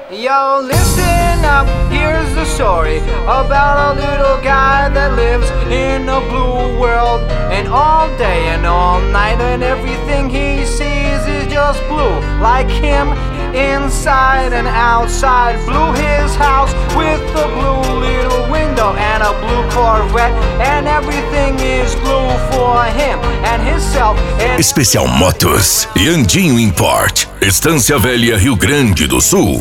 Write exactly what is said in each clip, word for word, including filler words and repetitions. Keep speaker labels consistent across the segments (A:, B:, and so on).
A: Yo, listen up, here's the story about a little guy that lives in a blue world. And all day and all night and everything he sees is just blue. Like him, inside and outside. Blue his house with a blue little window and a blue Corvette. And everything is blue for him and himself. And
B: Especial Motos e Andinho Import, Estância Velha, Rio Grande do Sul.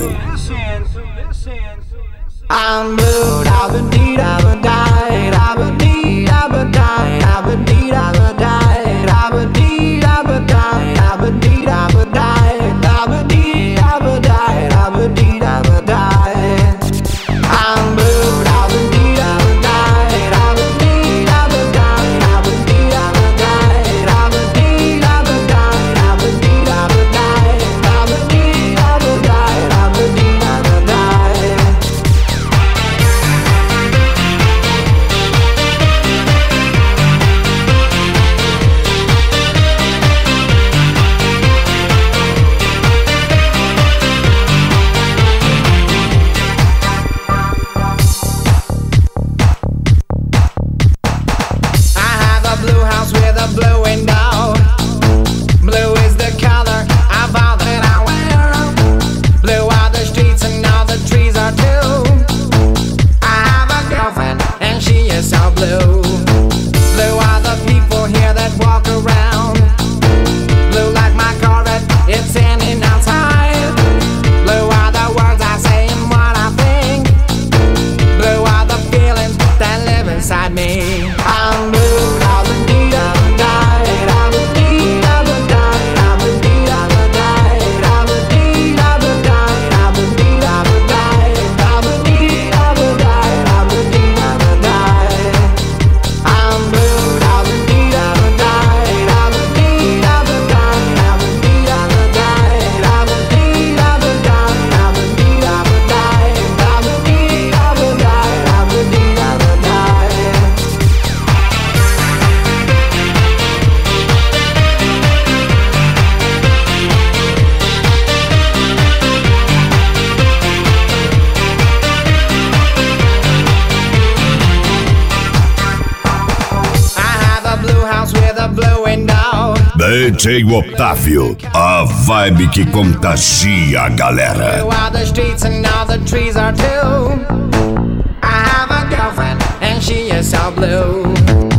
A: I'm blue, I've been deed, I've been died, I've been deed, I've been died, I've been deed, I've been died, I've been deed, I've been died, I've been deed, I've been died, I've been deed, I've been died, I've been deed, I've been died. I'm blue, I've been deed, I've been died, I've been deed, I've been died, I've been deed, I've been died, I've been deed, I've been died, I've been deed, I've been died, I've been deed, I've been died, I've been deed, I've been died. Blue window, blue is the color of all that I wear. Blue are the streets and all the trees are too. I have a girlfriend and she is so blue. Blue are the people here that walk around. Blue like my Corvette, it's standing outside. Blue are the words I say and what I think. Blue are the feelings that live inside me. I'm blue, all the need of
B: D J Otávio, a vibe que contagia a galera.
A: Blue are the streets and all the trees are too. I have a girlfriend and she is so blue.